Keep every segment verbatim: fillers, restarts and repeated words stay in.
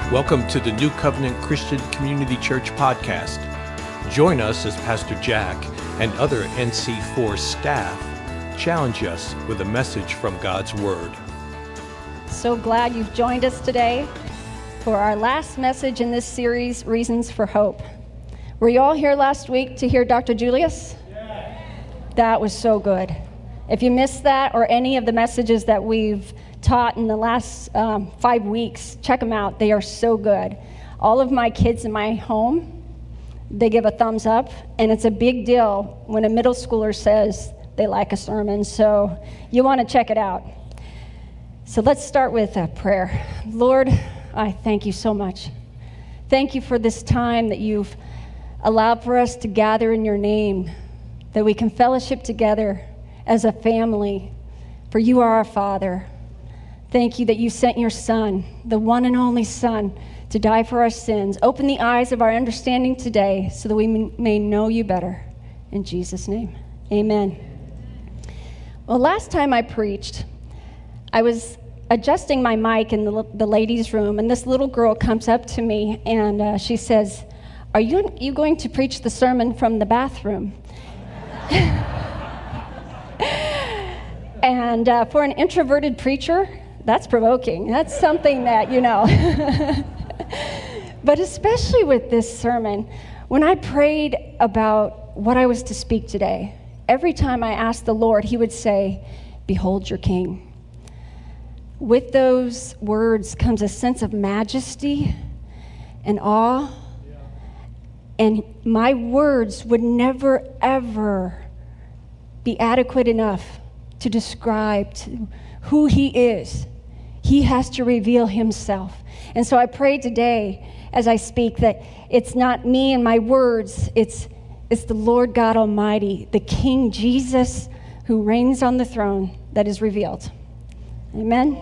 Welcome to the New Covenant Christian Community Church podcast. Join us as Pastor Jack and other N C four staff challenge us with a message from God's Word. So glad you've joined us today for our last message in this series, Reasons for Hope. Were you all here last week to hear Doctor Julius? Yeah. That was so good. If you missed that or any of the messages that we've taught in the last um, five weeks, check them out. They are so good. All of my kids in my home, they give a thumbs up, and it's a big deal when a middle schooler says they like a sermon, so you want to check it out. So let's start with a prayer. Lord, I thank you so much. Thank you for this time that you've allowed for us to gather in your name, that we can fellowship together as a family, for you are our Father. Thank you that you sent your Son, the one and only Son, to die for our sins. Open the eyes of our understanding today so that we may know you better. In Jesus' name, amen. Well, last time I preached, I was adjusting my mic in the, the ladies' room, and this little girl comes up to me, and uh, she says, are you, you going to preach the sermon from the bathroom? And uh, for an introverted preacher, that's provoking. That's something that, you know. But especially with this sermon, when I prayed about what I was to speak today, every time I asked the Lord, he would say, behold your king. With those words comes a sense of majesty and awe. And my words would never, ever be adequate enough to describe to who he is. He has to reveal himself. And so I pray today as I speak that it's not me and my words, it's, it's the Lord God Almighty, the King Jesus who reigns on the throne that is revealed. Amen?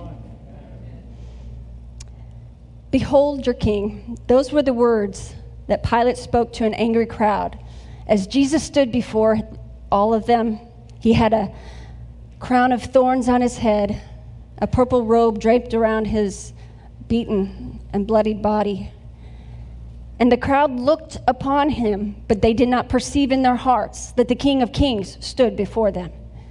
Behold your king. Those were the words that Pilate spoke to an angry crowd. As Jesus stood before all of them, he had a crown of thorns on his head, a purple robe draped around his beaten and bloodied body. And the crowd looked upon him, but they did not perceive in their hearts that the King of Kings stood before them.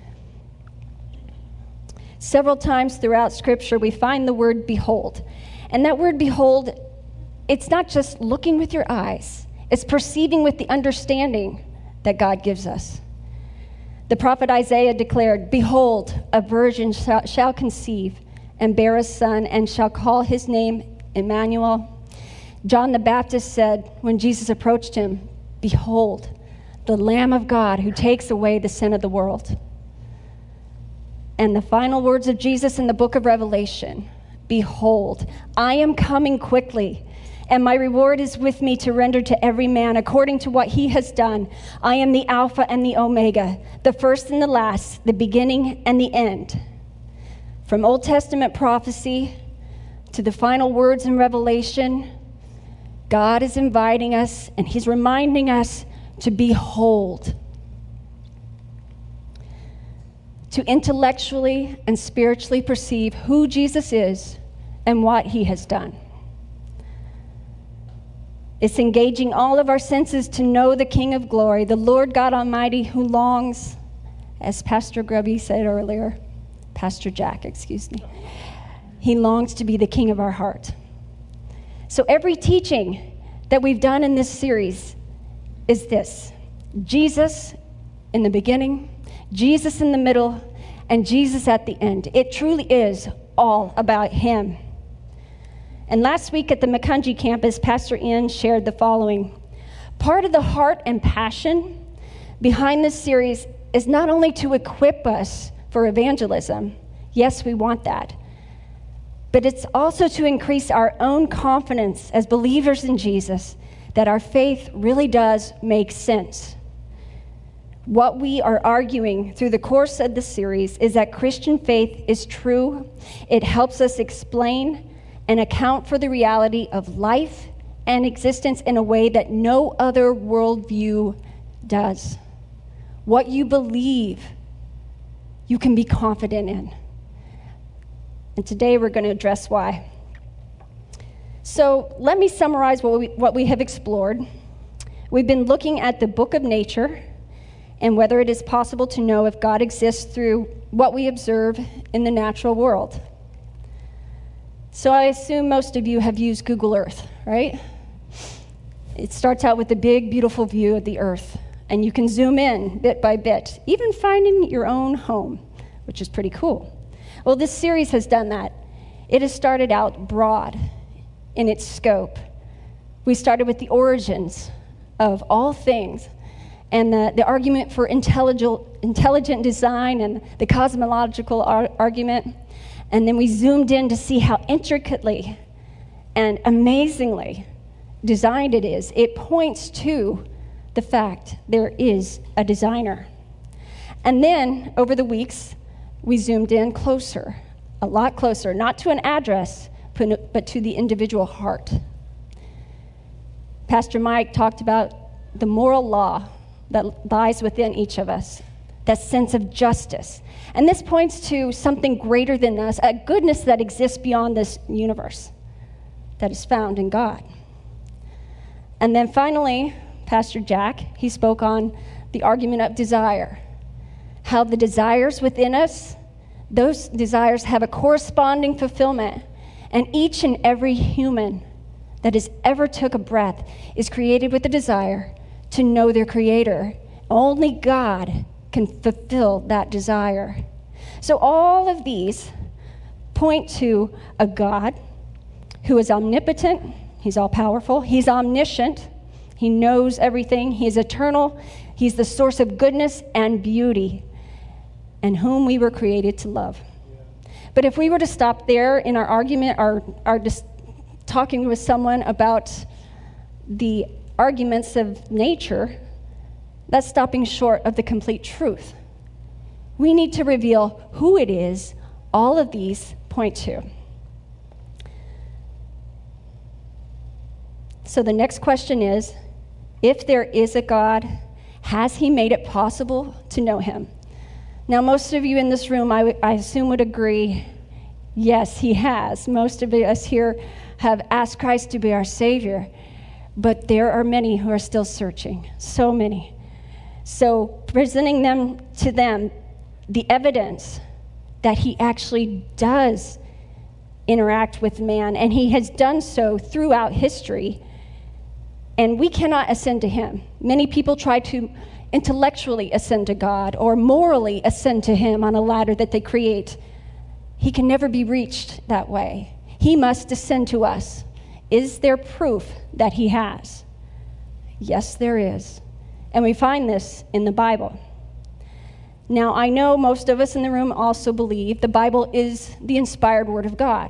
Several times throughout Scripture, we find the word behold. And that word behold, it's not just looking with your eyes, it's perceiving with the understanding that God gives us. The prophet Isaiah declared, behold, a virgin shall, shall conceive and bear a son and shall call his name Emmanuel. John the Baptist said when Jesus approached him, behold, the Lamb of God who takes away the sin of the world. And the final words of Jesus in the book of Revelation, behold, I am coming quickly, and my reward is with me to render to every man according to what he has done. I am the Alpha and the Omega, the first and the last, the beginning and the end. From Old Testament prophecy to the final words in Revelation, God is inviting us and he's reminding us to behold, to intellectually and spiritually perceive who Jesus is and what he has done. It's engaging all of our senses to know the King of Glory, the Lord God Almighty, who longs, as Pastor Grubby said earlier, Pastor Jack, excuse me, he longs to be the King of our heart. So every teaching that we've done in this series is this: Jesus in the beginning, Jesus in the middle, and Jesus at the end. It truly is all about him. And last week at the Macungie campus, Pastor Ian shared the following. Part of the heart and passion behind this series is not only to equip us for evangelism, yes, we want that, but it's also to increase our own confidence as believers in Jesus that our faith really does make sense. What we are arguing through the course of the series is that Christian faith is true. It helps us explain and account for the reality of life and existence in a way that no other worldview does. What you believe, you can be confident in. And today we're going to address why. So let me summarize what we, what we have explored. We've been looking at the book of nature and whether it is possible to know if God exists through what we observe in the natural world. So I assume most of you have used Google Earth, right? It starts out with a big, beautiful view of the earth, and you can zoom in bit by bit, even finding your own home, which is pretty cool. Well, this series has done that. It has started out broad in its scope. We started with the origins of all things and the, the argument for intelligent, intelligent design and the cosmological ar- argument. And then we zoomed in to see how intricately and amazingly designed it is. It points to the fact there is a designer. And then, over the weeks, we zoomed in closer, a lot closer, not to an address, but to the individual heart. Pastor Mike talked about the moral law that lies within each of us, that sense of justice. And this points to something greater than us, a goodness that exists beyond this universe, that is found in God. And then finally, Pastor Jack, he spoke on the argument of desire, how the desires within us, those desires have a corresponding fulfillment, and each and every human that has ever took a breath is created with a desire to know their Creator. Only God can fulfill that desire. So all of these point to a God who is omnipotent, he's all-powerful, he's omniscient, he knows everything, he's eternal, he's the source of goodness and beauty, and whom we were created to love. But if we were to stop there in our argument, our, our dis- talking with someone about the arguments of nature, that's stopping short of the complete truth. We need to reveal who it is all of these point to. So the next question is, if there is a God, has he made it possible to know him? Now, most of you in this room, I, w- I assume, would agree, yes, he has. Most of us here have asked Christ to be our Savior, but there are many who are still searching, so many. So presenting them to them the evidence that he actually does interact with man, and he has done so throughout history, and we cannot ascend to him. Many people try to intellectually ascend to God or morally ascend to him on a ladder that they create. He can never be reached that way. He must descend to us. Is there proof that he has? Yes, there is. And we find this in the Bible. Now, I know most of us in the room also believe the Bible is the inspired word of God.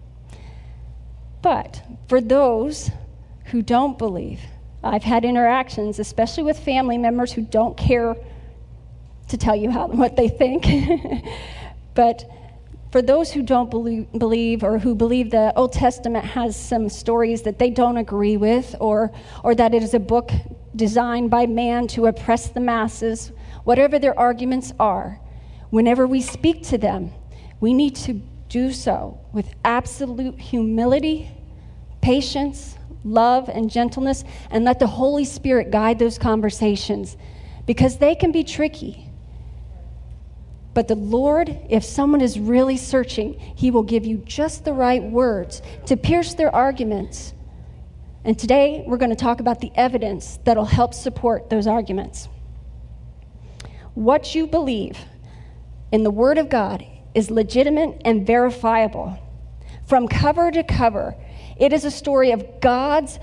But for those who don't believe, I've had interactions, especially with family members who don't care to tell you how what they think. But for those who don't believe, believe or who believe the Old Testament has some stories that they don't agree with, or or that it is a book designed by man to oppress the masses, whatever their arguments are, whenever we speak to them, we need to do so with absolute humility, patience, love, and gentleness, and let the Holy Spirit guide those conversations, because they can be tricky. But the Lord, if someone is really searching, he will give you just the right words to pierce their arguments. And today, we're going to talk about the evidence that'll help support those arguments. What you believe in the Word of God is legitimate and verifiable. From cover to cover, it is a story of God's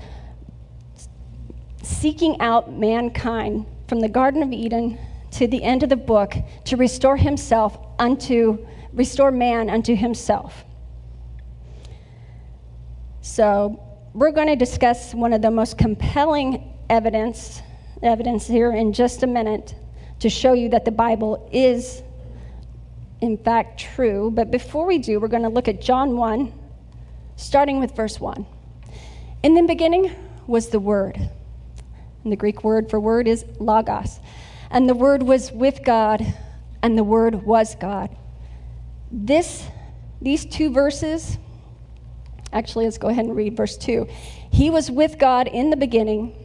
seeking out mankind from the Garden of Eden to the end of the book to restore himself unto, restore man unto himself. So we're going to discuss one of the most compelling evidence, evidence here in just a minute to show you that the Bible is, in fact, true. But before we do, we're going to look at John one, starting with verse one. In the beginning was the Word. And the Greek word for word is logos. And the Word was with God, and the Word was God. This, these two verses Actually, let's go ahead and read verse two. He was with God in the beginning.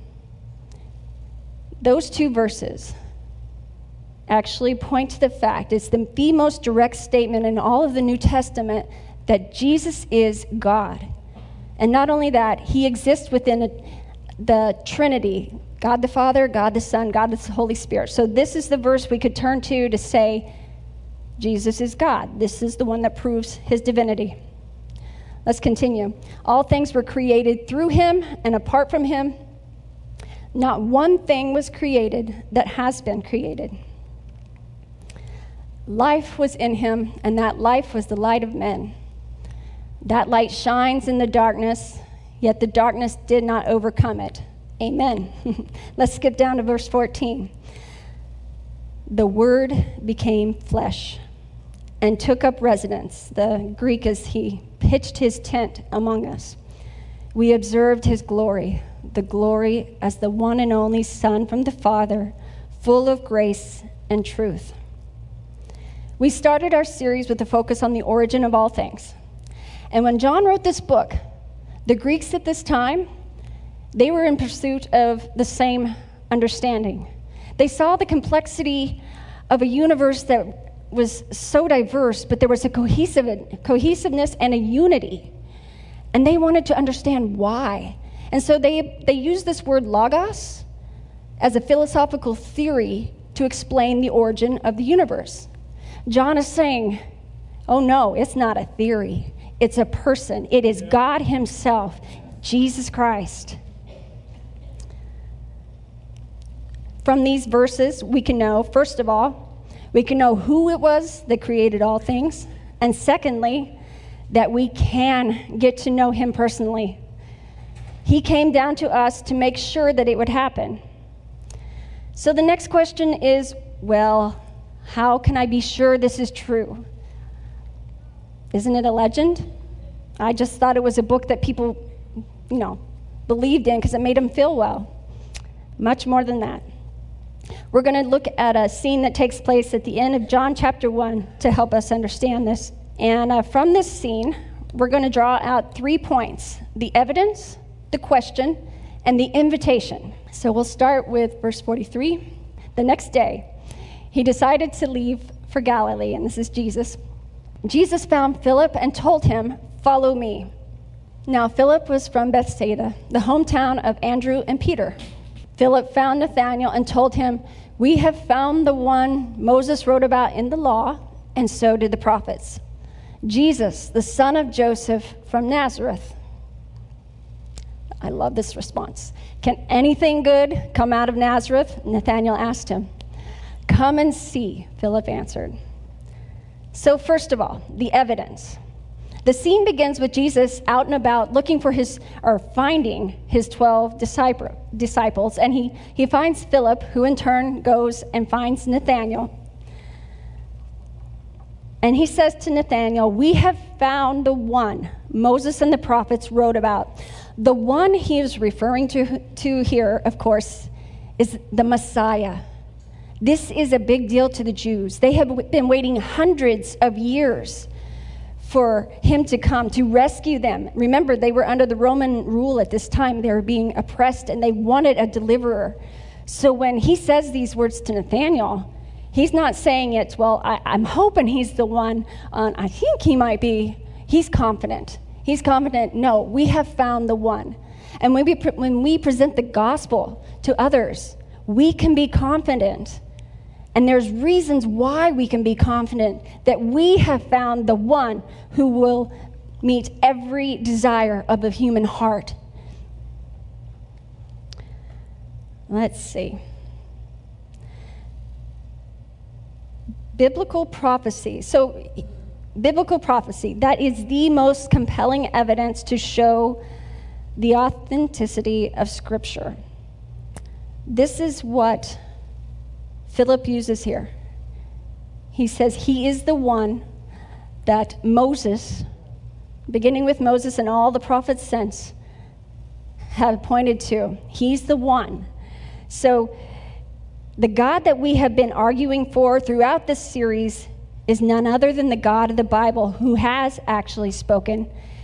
Those two verses actually point to the fact, it's the, the most direct statement in all of the New Testament that Jesus is God. And not only that, he exists within a, the Trinity, God the Father, God the Son, God the Holy Spirit. So this is the verse we could turn to to say, Jesus is God. This is the one that proves his divinity. Let's continue. All things were created through him, and apart from him, not one thing was created that has been created. Life was in him, and that life was the light of men. That light shines in the darkness, yet the darkness did not overcome it. Amen. Let's skip down to verse fourteen. The Word became flesh and took up residence. The Greek is he pitched his tent among us. We observed his glory, the glory as the one and only Son from the Father, full of grace and truth. We started our series with a focus on the origin of all things. And when John wrote this book, the Greeks at this time, they were in pursuit of the same understanding. They saw the complexity of a universe that was so diverse, but there was a cohesive, cohesiveness and a unity. And they wanted to understand why. And so they, they used this word logos as a philosophical theory to explain the origin of the universe. John is saying, oh no, it's not a theory. It's a person. It is God himself, Jesus Christ. From these verses, we can know, first of all, we can know who it was that created all things. And secondly, that we can get to know him personally. He came down to us to make sure that it would happen. So the next question is, well, how can I be sure this is true? Isn't it a legend? I just thought it was a book that people, you know, believed in because it made them feel well. Much more than that. We're going to look at a scene that takes place at the end of John chapter one to help us understand this. And uh, from this scene, we're going to draw out three points: the evidence, the question, and the invitation. So we'll start with verse forty-three. The next day, he decided to leave for Galilee, and this is Jesus. Jesus found Philip and told him, "Follow me." Now, Philip was from Bethsaida, the hometown of Andrew and Peter. Philip found Nathanael and told him, "We have found the one Moses wrote about in the law, and so did the prophets, Jesus, the son of Joseph from Nazareth." I love this response. "Can anything good come out of Nazareth?" Nathanael asked him. "Come and see," Philip answered. So first of all, the evidence. The scene begins with Jesus out and about looking for his, or finding his twelve disciple, disciples, and he, he finds Philip, who in turn goes and finds Nathanael. And he says to Nathanael, "We have found the one Moses and the prophets wrote about." The one he is referring to, to here, of course, is the Messiah. This is a big deal to the Jews. They have been waiting hundreds of years for him to come to rescue them. Remember, they were under the Roman rule at this time. They were being oppressed, and they wanted a deliverer. So when he says these words to Nathanael, he's not saying it, well, I, I'm hoping he's the one. Uh, I think he might be. He's confident. He's confident. No, we have found the one. And when we, when we present the gospel to others, we can be confident. And there's reasons why we can be confident that we have found the one who will meet every desire of the human heart. Let's see. Biblical prophecy. So, biblical prophecy, that is the most compelling evidence to show the authenticity of Scripture. This is what Philip uses here. He says he is the one that Moses, beginning with Moses and all the prophets since, have pointed to. He's the one. So the God that we have been arguing for throughout this series is none other than the God of the Bible, who has actually spoken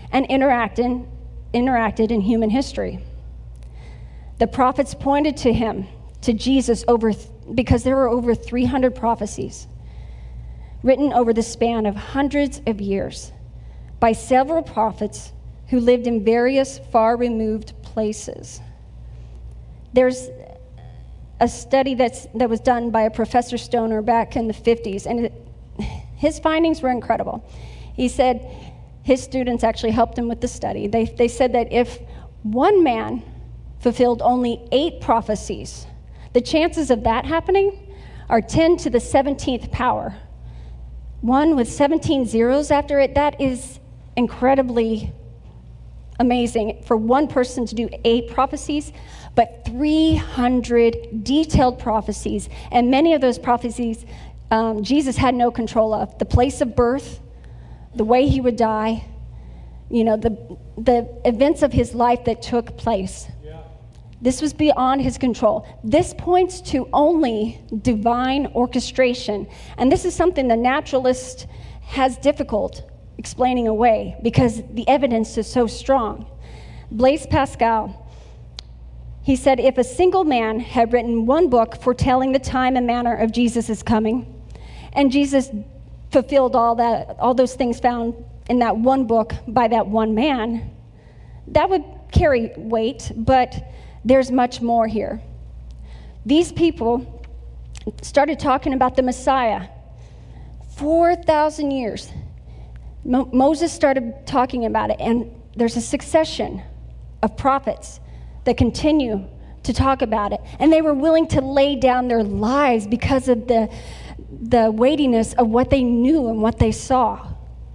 and interacted, interacted in human history. The prophets pointed to him, to Jesus, over because there were over three hundred prophecies written over the span of hundreds of years by several prophets who lived in various far-removed places. There's a study that's, that was done by a Professor Stoner back in the fifties, and it, his findings were incredible. He said his students actually helped him with the study. They, they said that if one man fulfilled only eight prophecies, the chances of that happening are ten to the seventeenth power. One with seventeen zeros after it, that is incredibly amazing for one person to do eight prophecies, but three hundred detailed prophecies, and many of those prophecies um, Jesus had no control of. The place of birth, the way he would die, you know, the the events of his life that took place. Yeah. This was beyond his control. This points to only divine orchestration, and this is something the naturalist has difficult explaining away because the evidence is so strong. Blaise Pascal, he said, if a single man had written one book foretelling the time and manner of Jesus' coming, and Jesus fulfilled all that, all those things found in that one book by that one man, that would carry weight, but there's much more here. These people started talking about the Messiah four thousand years. Mo- Moses started talking about it, and there's a succession of prophets that continue to talk about it. And they were willing to lay down their lives because of the, the weightiness of what they knew and what they saw.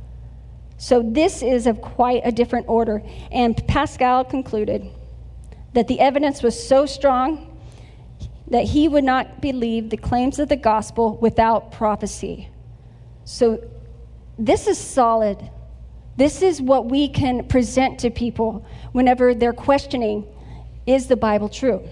So this is of quite a different order. And Pascal concluded that the evidence was so strong that he would not believe the claims of the gospel without prophecy. So this is solid. This is what we can present to people whenever they're questioning, is the Bible true?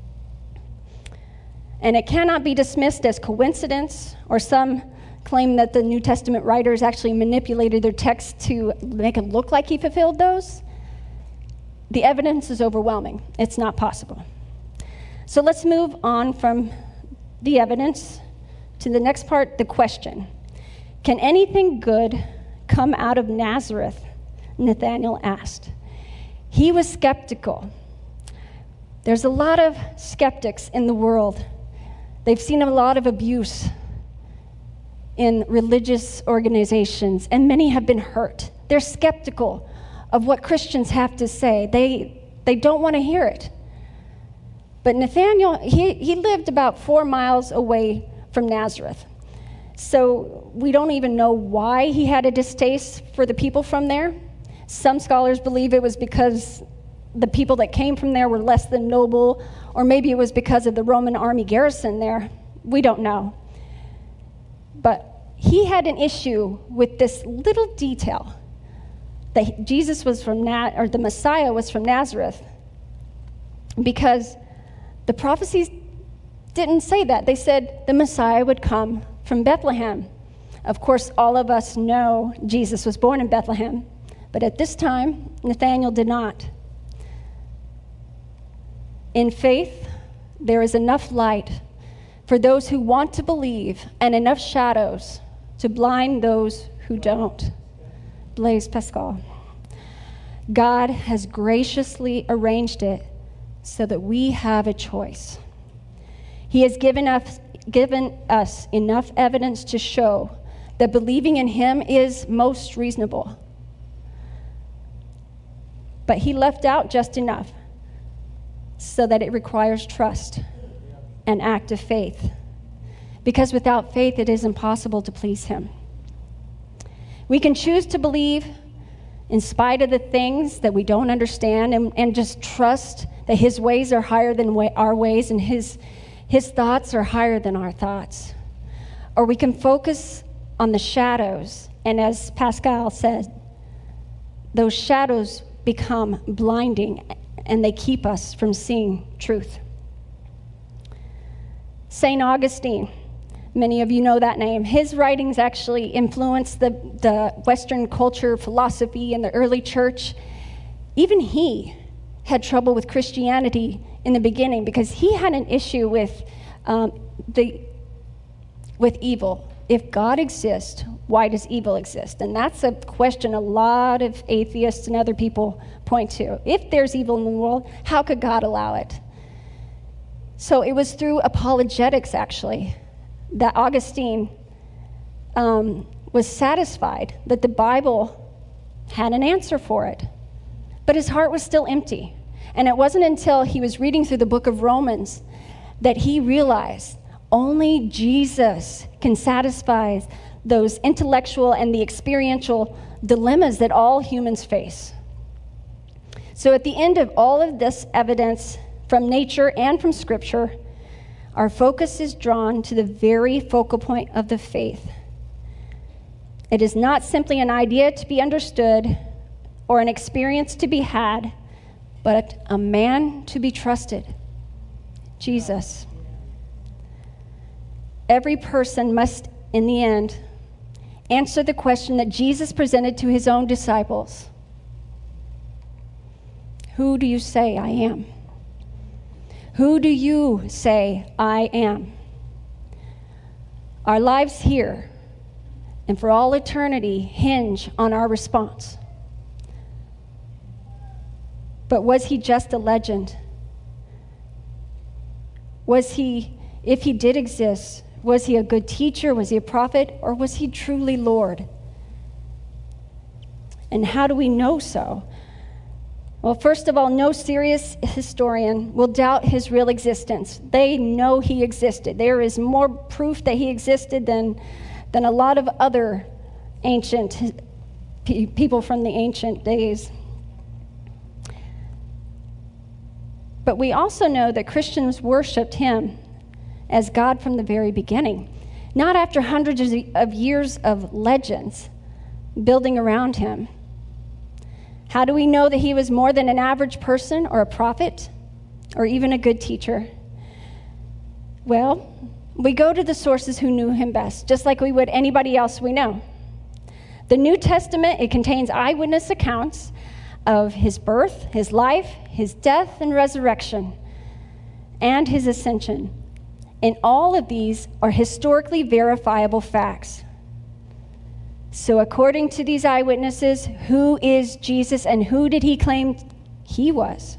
And it cannot be dismissed as coincidence, or some claim that the New Testament writers actually manipulated their text to make it look like he fulfilled those. The evidence is overwhelming. It's not possible. So let's move on from the evidence to the next part, the question. Can anything good come out of Nazareth? Nathanael asked. He was skeptical. There's a lot of skeptics in the world. They've seen a lot of abuse in religious organizations, and many have been hurt. They're skeptical of what Christians have to say. They they don't want to hear it. But Nathanael, he, he lived about four miles away from Nazareth. So we don't even know why he had a distaste for the people from there. Some scholars believe it was because the people that came from there were less than noble, or maybe it was because of the Roman army garrison there. We don't know. But he had an issue with this little detail that Jesus was from Na- or the Messiah was from Nazareth, because the prophecies didn't say that. They said the Messiah would come from Bethlehem. Of course, all of us know Jesus was born in Bethlehem, but at this time, Nathanael did not. In faith, there is enough light for those who want to believe, and enough shadows to blind those who don't. Blaise Pascal. God has graciously arranged it so that we have a choice. He has given us, given us enough evidence to show that believing in him is most reasonable. But he left out just enough so that it requires trust and act of faith. Because without faith, it is impossible to please him. We can choose to believe in spite of the things that we don't understand, and, and just trust that his ways are higher than way, our ways, and his, his thoughts are higher than our thoughts. Or we can focus on the shadows, and as Pascal said, those shadows become blinding, and they keep us from seeing truth. Saint Augustine, Many of you know that name. His writings actually influenced the, the Western culture, philosophy, and the early church. Even he had trouble with Christianity in the beginning because he had an issue with um, the with evil. If God exists, why does evil exist? And that's a question a lot of atheists and other people point to. If there's evil in the world, how could God allow it? So it was through apologetics, actually, that Augustine um, was satisfied that the Bible had an answer for it. But his heart was still empty. And it wasn't until he was reading through the book of Romans that he realized only Jesus can satisfy those intellectual and the experiential dilemmas that all humans face. So at the end of all of this evidence from nature and from Scripture, our focus is drawn to the very focal point of the faith. It is not simply an idea to be understood or an experience to be had, but a man to be trusted, Jesus. Every person must, in the end, answer the question that Jesus presented to his own disciples. Who do you say I am? Who do you say I am? Our lives here and for all eternity hinge on our response. But was he just a legend? Was he, if he did exist, was he a good teacher? Was he a prophet? Or was he truly Lord? And how do we know so? Well, first of all, no serious historian will doubt his real existence. They know he existed. There is more proof that he existed than, than a lot of other ancient pe- people from the ancient days. But we also know that Christians worshiped him as God from the very beginning, not after hundreds of years of legends building around him. How do we know that he was more than an average person or a prophet or even a good teacher? Well, we go to the sources who knew him best, just like we would anybody else we know. The New Testament, it contains eyewitness accounts of his birth, his life, his death and resurrection, and his ascension. And all of these are historically verifiable facts. So according to these eyewitnesses, who is Jesus and who did he claim he was?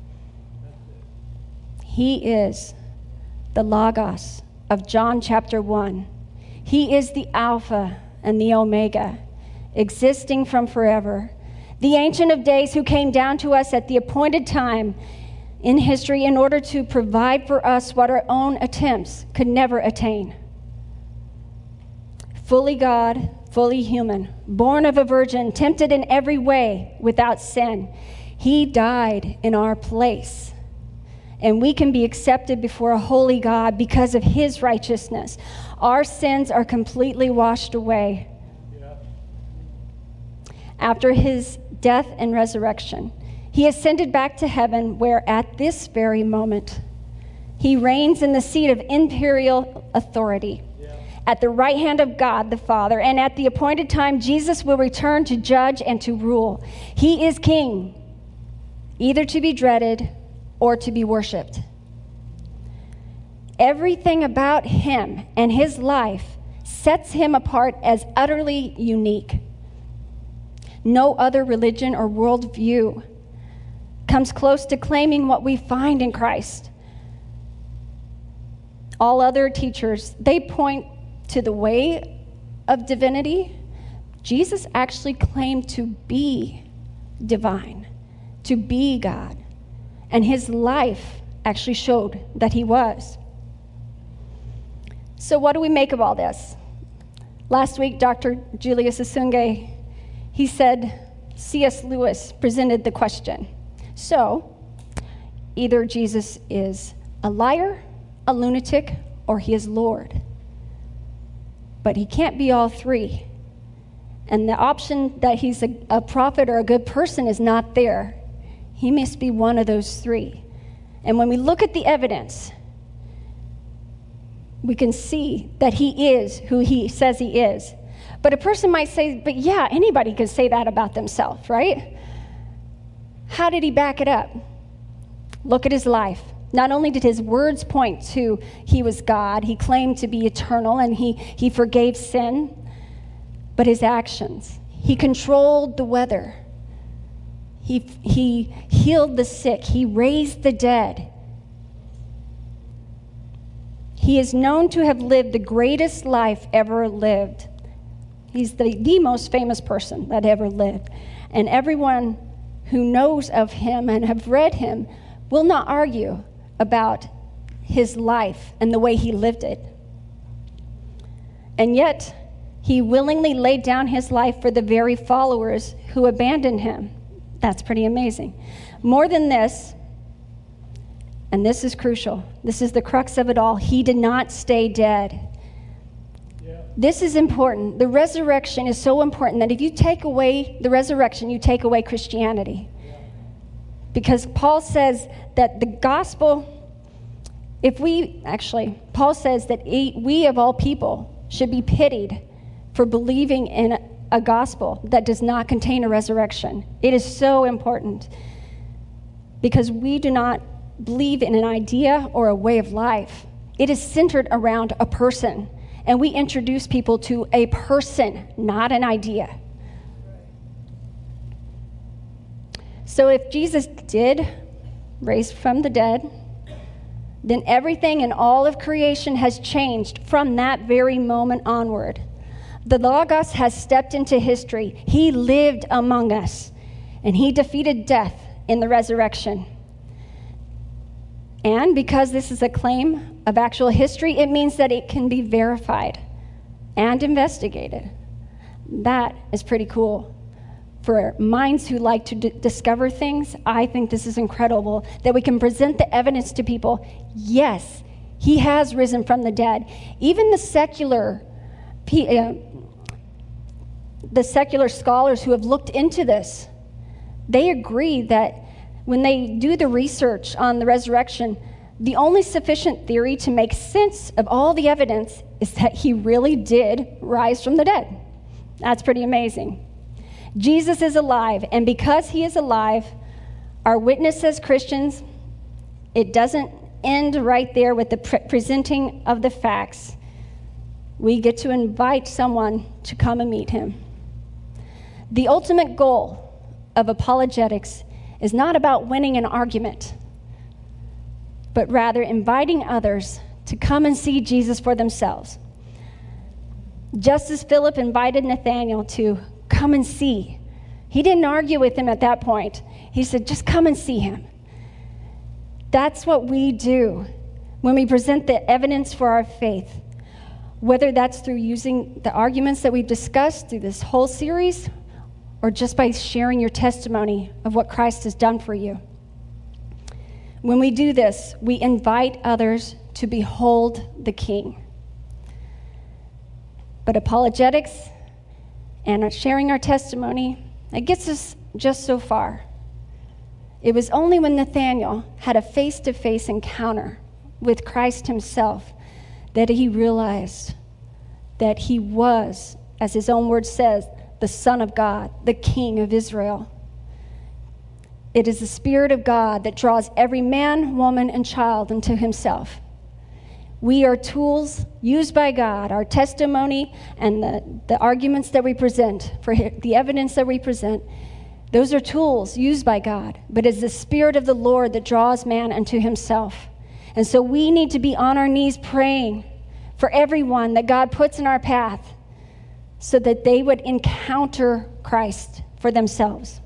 He is the Logos of John chapter one. He is the Alpha and the Omega, existing from forever. The Ancient of Days who came down to us at the appointed time in history in order to provide for us what our own attempts could never attain. Fully God, fully human, born of a virgin, tempted in every way without sin. He died in our place. And we can be accepted before a holy God because of his righteousness. Our sins are completely washed away. Yeah. After his death and resurrection, he ascended back to heaven, where at this very moment, he reigns in the seat of imperial authority yeah. at the right hand of God the Father. And at the appointed time, Jesus will return to judge and to rule. He is king, either to be dreaded or to be worshiped. Everything about him and his life sets him apart as utterly unique. No other religion or worldview comes close to claiming what we find in Christ. All other teachers, they point to the way of divinity. Jesus actually claimed to be divine, to be God. And his life actually showed that he was. So what do we make of all this? Last week, Doctor Julius Asunge, he said, C S Lewis presented the question. So, either Jesus is a liar, a lunatic, or he is Lord. But he can't be all three. And the option that he's a, a prophet or a good person is not there. He must be one of those three. And when we look at the evidence, we can see that he is who he says he is. But a person might say, but yeah, anybody could say that about themselves, right? How did he back it up? Look at his life. Not only did his words point to he was God, he claimed to be eternal, and he, he forgave sin, but his actions. He controlled the weather. He, he healed the sick. He raised the dead. He is known to have lived the greatest life ever lived. He's the, the most famous person that ever lived. And everyone who knows of him and have read him will not argue about his life and the way he lived it. And yet, he willingly laid down his life for the very followers who abandoned him. That's pretty amazing. More than this, and this is crucial, this is the crux of it all, he did not stay dead. Yeah. This is important. The resurrection is so important that if you take away the resurrection, you take away Christianity. Yeah. Because Paul says that the gospel, if we, actually, Paul says that we of all people should be pitied for believing in a, a gospel that does not contain a resurrection. It is so important because we do not believe in an idea or a way of life. It is centered around a person, and we introduce people to a person, not an idea. So if Jesus did raise from the dead, then everything in all of creation has changed from that very moment onward. The Logos has stepped into history. He lived among us, and he defeated death in the resurrection. And because this is a claim of actual history, it means that it can be verified and investigated. That is pretty cool. For minds who like to d- discover things, I think this is incredible that we can present the evidence to people. Yes, he has risen from the dead. Even the secular, uh, the secular scholars who have looked into this, they agree that when they do the research on the resurrection, the only sufficient theory to make sense of all the evidence is that he really did rise from the dead. That's pretty amazing. Jesus is alive, and because he is alive, our witness as Christians, it doesn't end right there with the pre- presenting of the facts. We get to invite someone to come and meet him. The ultimate goal of apologetics is not about winning an argument, but rather inviting others to come and see Jesus for themselves. Just as Philip invited Nathanael to come and see, he didn't argue with him at that point. He said, just come and see him. That's what we do when we present the evidence for our faith, whether that's through using the arguments that we've discussed through this whole series, or just by sharing your testimony of what Christ has done for you. When we do this, we invite others to behold the King. But apologetics and sharing our testimony, it gets us just so far. It was only when Nathanael had a face-to-face encounter with Christ himself that he realized that he was, as his own word says, the Son of God, the King of Israel. It is the Spirit of God that draws every man, woman, and child into himself. We are tools used by God. Our testimony and the, the arguments that we present, for the evidence that we present, those are tools used by God. But it's the Spirit of the Lord that draws man unto himself. And so we need to be on our knees praying for everyone that God puts in our path, so that they would encounter Christ for themselves.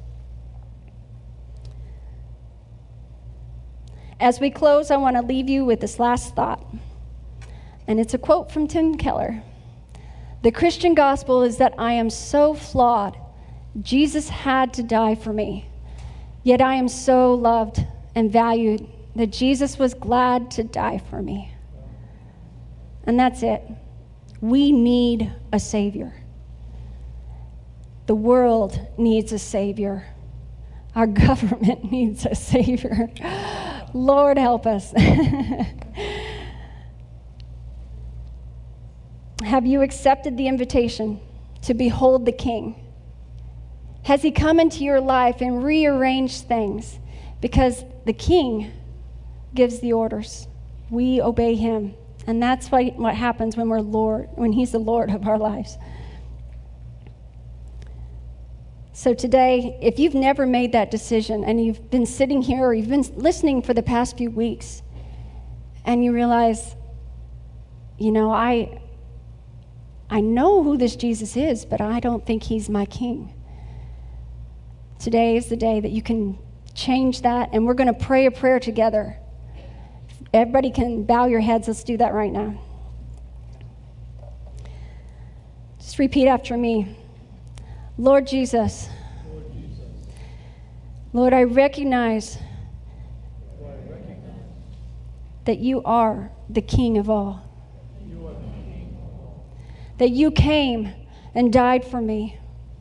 As we close, I want to leave you with this last thought. And it's a quote from Tim Keller. The Christian gospel is that I am so flawed. Jesus had to die for me. Yet I am so loved and valued that Jesus was glad to die for me. And that's it. We need a Savior. The world needs a Savior. Our government needs a Savior. Lord, help us. Have you accepted the invitation to behold the King? Has he come into your life and rearranged things? Because the King gives the orders. We obey him. And that's why, what happens when we're Lord, when he's the Lord of our lives. So today, if you've never made that decision and you've been sitting here or you've been listening for the past few weeks and you realize, you know, I I know who this Jesus is, but I don't think he's my King. Today is the day that you can change that, and we're going to pray a prayer together. Everybody can bow your heads. Let's do that right now. Just repeat after me. Lord Jesus, Lord, Jesus. Lord, I recognize Lord, I recognize that you are the King of all. you are the King of all. That you came and died for me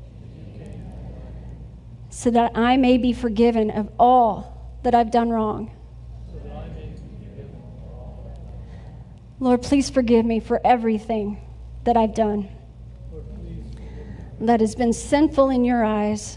so that I may be forgiven of all that I've done wrong. So that I may be forgiven for all that I've done. Lord, please forgive me for everything that I've done Lord, please forgive me. that has been sinful in your eyes.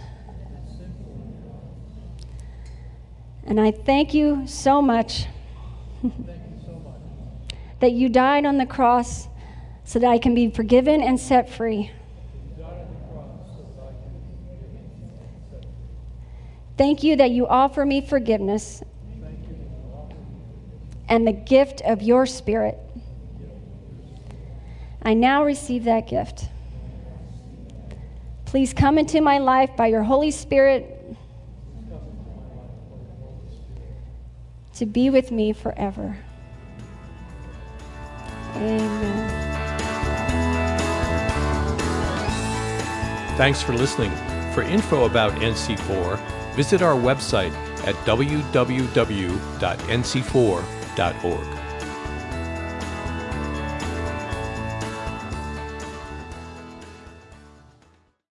And I thank you so much Thank you so much. that you died on the cross so that I can be forgiven and set free. You died on the cross so that I can be forgiven and set free. Thank you that you offer me forgiveness Thank you that you offer me forgiveness. and the gift of your Spirit. I now receive that gift. Please come into my life by your Holy Spirit to be with me forever. Amen. Thanks for listening. For info about N C four, visit our website at w w w dot n c four dot org.